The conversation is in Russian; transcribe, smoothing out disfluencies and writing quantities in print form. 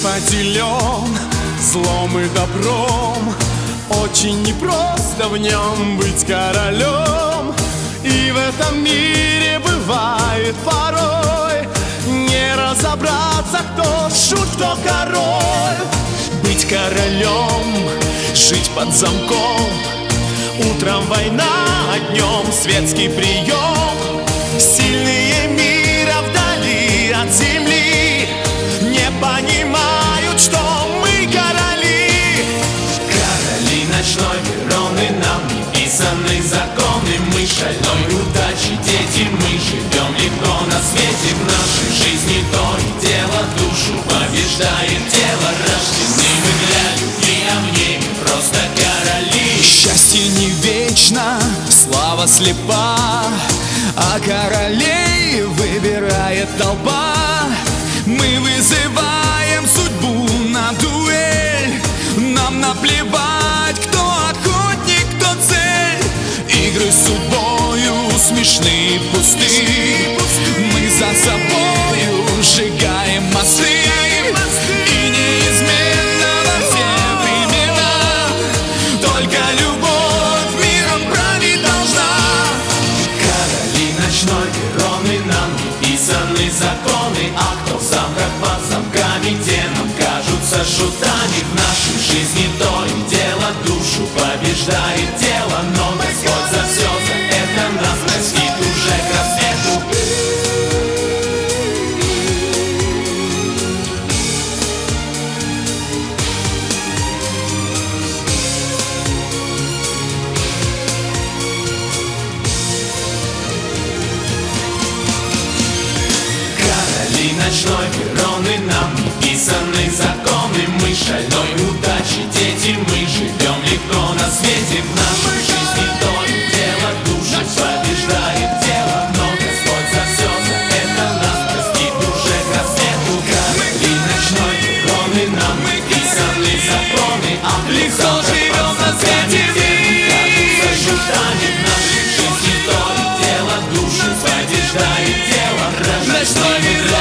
поделен злом и добром. Очень непросто в нем быть королем. И в этом мире бывает порой не разобраться, кто шут, кто король. Быть королем, жить под замком. Утром война, а днем светский прием. Сильные мира вдали от земли не понимают, что мы короли. Короли ночной вероны, нам неписанные законы. Мы шальной удачи дети, мы живем легко на свете. В нашей жизни то и дело, душу побеждает тело. Рождены мы для любви, а мне мы просто короли. Счастье не вечно, слава слепа, а королей выбирает толпа. Мы вызываем судьбу на дуэль. Нам наплевать, кто охотник, кто цель. Игры с судьбою смешные, пустые. Мы за собою сжигаем мосты. И неизменно во все времена только любовь миром править должна. Короли ночной вероны, нам неписаны законы. А кто в замках под замками, те нам кажутся шутами. В нашей жизни то и дело, душу побеждает тело. Но Господь за все, за это нас простит уже к рассвету. Короли ночной вероны, нам неписаны законы. Мы шальной удачи дети, мы живем легко на свете. В нашей жизни то и дело, душа побеждает тело. Но Господь за все, за это нас простит уже к рассвету. Короли ночной вероны, нам неписаны законы. А легко живем на свете кажутся шутами. В нашей жизни то и дело, душа побеждает тело. Ночной